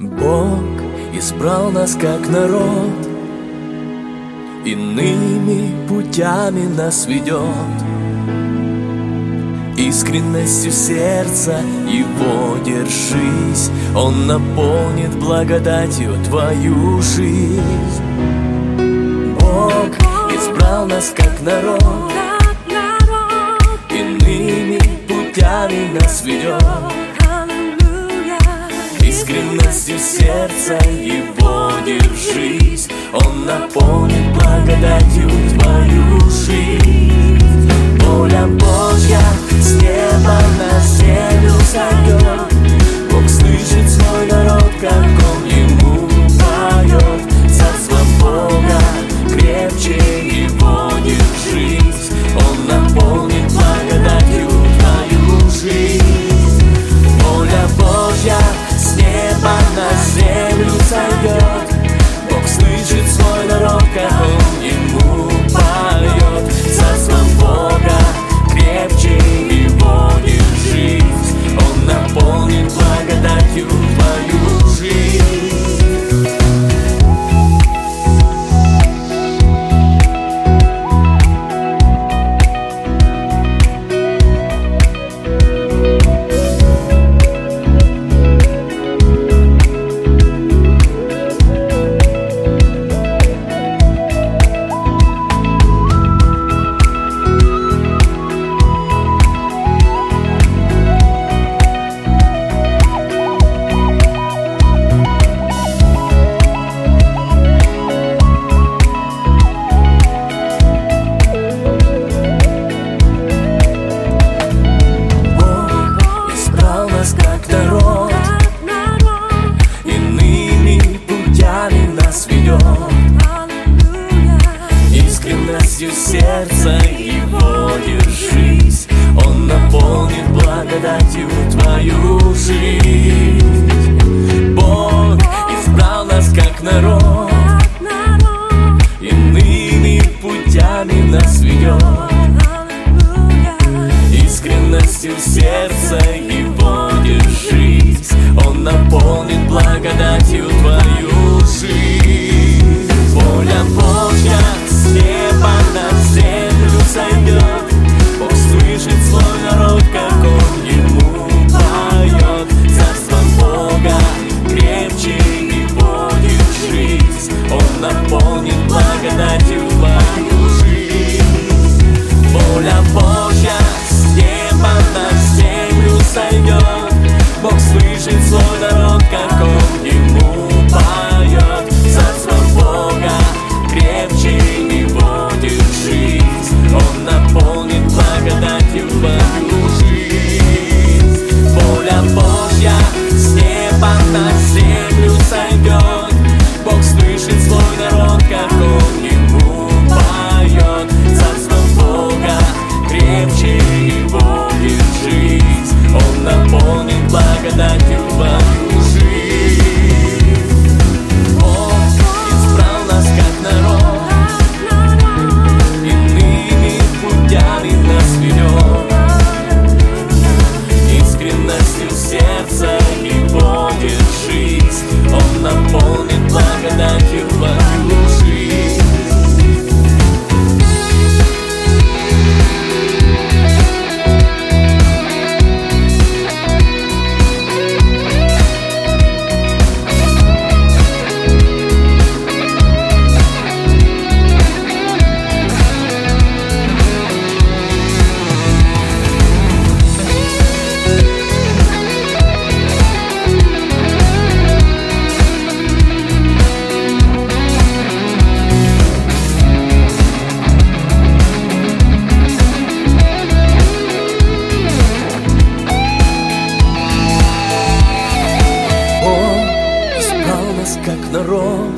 Бог избрал нас как народ, иными путями нас ведет. Искренностью сердца Его держись, Он наполнит благодатью твою жизнь. Бог избрал нас как народ, иными путями нас ведет. Искренностью сердца Его держись, Он наполнит благодатью твою жизнь. Воля Божья с неба на землю сойдет. Бог слышит свой народ, как Он ему поет. Царство Бога крепче Его держись, Он наполнит благодатью твою жизнь. Воля Божья с неба на землю сойдет. Бог слышит свой народ, как Он ему поет. Царство Бога крепче Его держись, Он наполнит благодатью твою жизнь. Искренностью сердца Его держись, Он наполнит благодатью твою жизнь. Бог избрал нас как народ, иными путями нас ведет. Искренностью сердца Его держись, Он наполнит благодатью твою жизнь. Воля Божья с неба на землю сойдет. Бог слышит свой народ, как Он ему поет. Царство Бога крепче Его держись, Он наполнит благодатью твою жизнь. Воля Божья с неба на землю сойдет. Бог слышит свой народ, как Он ему поет. Царство Бога крепче Его держись, Он наполнит благодатью твою жизнь. Воля Божья с неба на землю сойдет. Бог слышит свой народ, как Он ему поет. Царство Бога крепче Его держись, Он наполнит благодатью твою жизнь. Бог избрал нас как народ, иными путями нас ведет. Искренностью сердца Его держись, Он наполнит благодатью твою жизнь. Как народ,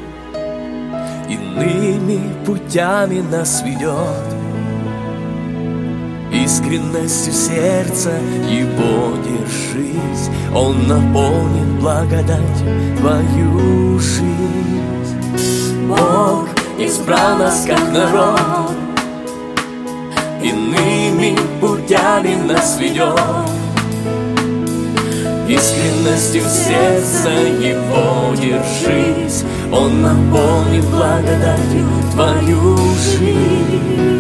иными путями нас ведет. Искренностью сердца Его держись, Он наполнит благодатью твою жизнь. Бог избрал нас как народ, иными путями нас ведет. искренностью сердца его держись. Он наполнит благодатью твою жизнь.